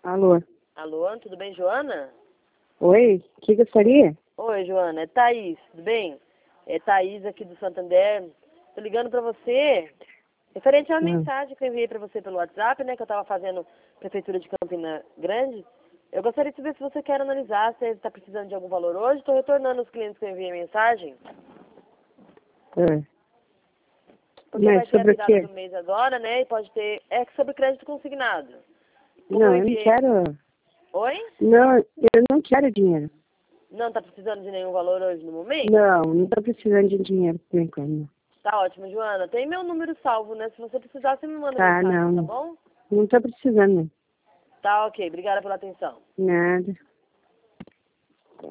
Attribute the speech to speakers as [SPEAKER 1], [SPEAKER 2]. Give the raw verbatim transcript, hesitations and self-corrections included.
[SPEAKER 1] Alô?
[SPEAKER 2] Alô, tudo bem, Joana?
[SPEAKER 1] Oi, o que gostaria?
[SPEAKER 2] Oi, Joana, é Thaís, tudo bem? É Thaís aqui do Santander. Tô ligando pra você, referente a uma
[SPEAKER 1] Hum.
[SPEAKER 2] mensagem que eu enviei pra você pelo WhatsApp, né, que eu tava fazendo Prefeitura de Campina Grande. Eu gostaria de saber se você quer analisar, se está precisando de algum valor hoje. Estou retornando os clientes que eu enviei a mensagem.
[SPEAKER 1] É.
[SPEAKER 2] Porque vai
[SPEAKER 1] Mas
[SPEAKER 2] ter a
[SPEAKER 1] sobre o
[SPEAKER 2] virada
[SPEAKER 1] quê?
[SPEAKER 2] do mês agora, né, e pode ter... É sobre crédito consignado. Como eu
[SPEAKER 1] Não, eu não
[SPEAKER 2] enviei...
[SPEAKER 1] quero.
[SPEAKER 2] Oi?
[SPEAKER 1] Não, eu não quero dinheiro.
[SPEAKER 2] Não tá precisando de nenhum valor hoje no momento?
[SPEAKER 1] Não, não tô precisando de dinheiro por enquanto.
[SPEAKER 2] Tá ótimo, Joana. Tem meu número salvo, né? Se você precisar, você me manda
[SPEAKER 1] Tá,
[SPEAKER 2] mensagem, tá
[SPEAKER 1] não.
[SPEAKER 2] bom?
[SPEAKER 1] Não tô precisando.
[SPEAKER 2] Tá, ok. Obrigada pela atenção.
[SPEAKER 1] Nada.